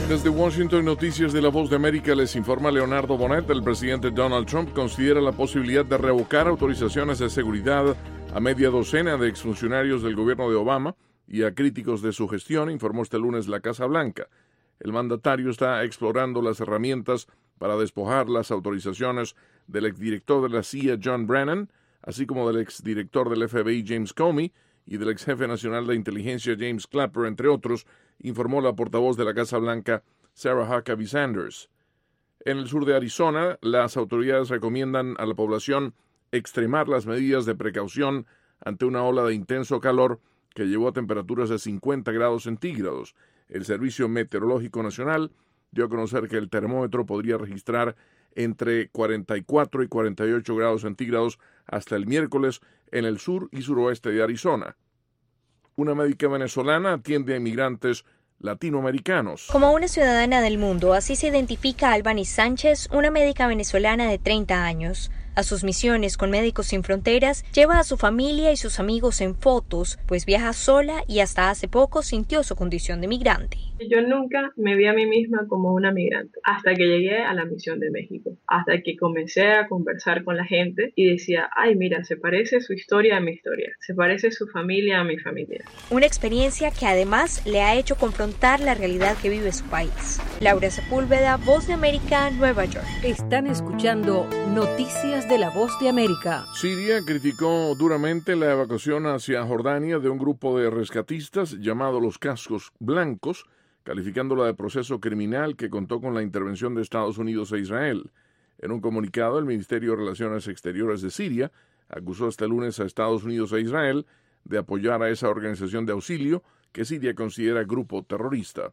Desde Washington, Noticias de la Voz de América, les informa Leonardo Bonet. El presidente Donald Trump considera la posibilidad de revocar autorizaciones de seguridad a media docena de exfuncionarios del gobierno de Obama y a críticos de su gestión, informó este lunes la Casa Blanca. El mandatario está explorando las herramientas para despojar las autorizaciones del exdirector de la CIA, John Brennan, así como del exdirector del FBI, James Comey, y del ex jefe nacional de inteligencia James Clapper, entre otros, informó la portavoz de la Casa Blanca, Sarah Huckabee Sanders. En el sur de Arizona, las autoridades recomiendan a la población extremar las medidas de precaución ante una ola de intenso calor que llevó a temperaturas de 50 grados centígrados. El Servicio Meteorológico Nacional dio a conocer que el termómetro podría registrar entre 44 y 48 grados centígrados hasta el miércoles en el sur y suroeste de Arizona. Una médica venezolana atiende a inmigrantes latinoamericanos. Como una ciudadana del mundo, así se identifica Albany Sánchez, una médica venezolana de 30 años. A sus misiones con Médicos Sin Fronteras, lleva a su familia y sus amigos en fotos, pues viaja sola y hasta hace poco sintió su condición de migrante. Yo nunca me vi a mí misma como una migrante, hasta que llegué a la misión de México, hasta que comencé a conversar con la gente y decía, ay mira, se parece su historia a mi historia, se parece su familia a mi familia. Una experiencia que además le ha hecho confrontar la realidad que vive su país. Laura Sepúlveda, Voz de América, Nueva York. Están escuchando Noticias de la Voz de América. Siria criticó duramente la evacuación hacia Jordania de un grupo de rescatistas llamado los Cascos Blancos, calificándola de proceso criminal que contó con la intervención de Estados Unidos e Israel. En un comunicado, el Ministerio de Relaciones Exteriores de Siria acusó este lunes a Estados Unidos e Israel de apoyar a esa organización de auxilio que Siria considera grupo terrorista.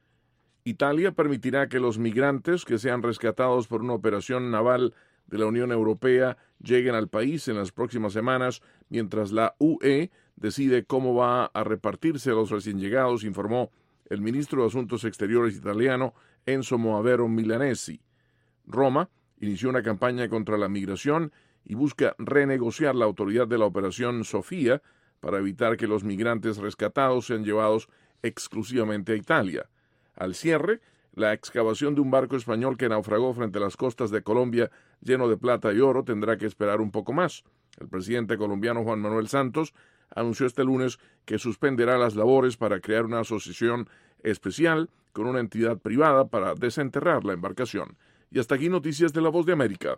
Italia permitirá que los migrantes que sean rescatados por una operación naval de la Unión Europea lleguen al país en las próximas semanas, mientras la UE decide cómo va a repartirse a los recién llegados, informó el ministro de Asuntos Exteriores italiano Enzo Moavero Milanesi. Roma inició una campaña contra la migración y busca renegociar la autoridad de la Operación Sofía para evitar que los migrantes rescatados sean llevados exclusivamente a Italia. Al cierre, la excavación de un barco español que naufragó frente a las costas de Colombia lleno de plata y oro tendrá que esperar un poco más. El presidente colombiano Juan Manuel Santos anunció este lunes que suspenderá las labores para crear una asociación especial con una entidad privada para desenterrar la embarcación. Y hasta aquí Noticias de la Voz de América.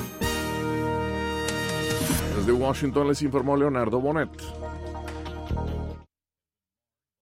Desde Washington les informó Leonardo Bonet.